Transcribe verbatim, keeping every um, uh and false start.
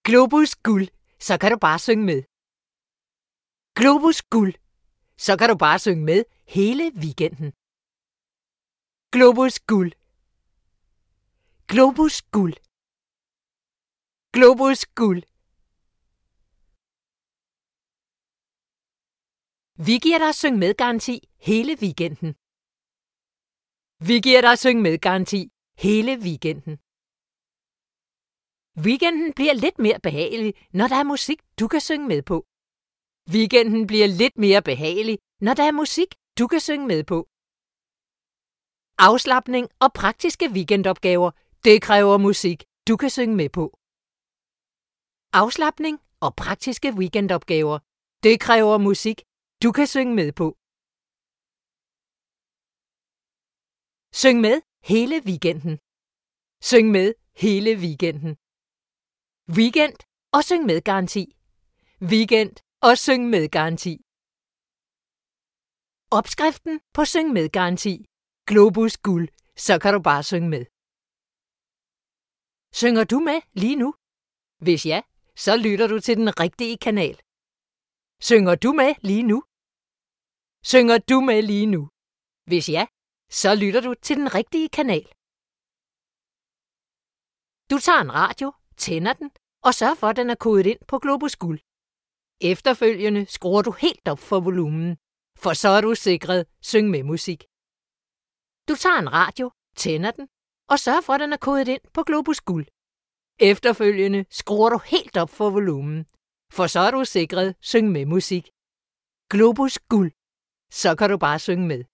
Globus guld, så kan du bare synge med. Globus guld, så kan du bare synge med hele weekenden. Globus guld. Globus guld. Globus guld. Vi giver dig syng med garanti hele weekenden. Vi giver dig syng med garanti hele weekenden. Weekenden bliver lidt mere behagelig, når der er musik, du kan synge med på. Weekenden bliver lidt mere behagelig, når der er musik, du kan synge med på. Afslapning og praktiske weekendopgaver, det kræver musik, du kan synge med på. Afslapning og praktiske weekendopgaver, det kræver musik, du kan synge med på. Syng med hele weekenden. Syng med hele weekenden. Weekend og syng med garanti. Weekend og syng med garanti. Opskriften på syng med garanti. Globus guld, så kan du bare synge med. Synger du med lige nu? Hvis ja, så lytter du til den rigtige kanal. Synger du med lige nu? Synger du med lige nu? Hvis ja, så lytter du til den rigtige kanal. Du tager en radio, tænder den og sørger for, at den er kodet ind på Globus guld. Efterfølgende skruer du helt op for volumen, for så er du sikret syng med musik. Du tager en radio, tænder den og sørger for, at den er kodet ind på Globus guld. Efterfølgende skruer du helt op for volumen, for så er du sikret syng med musik. Globus guld, så kan du bare synge med.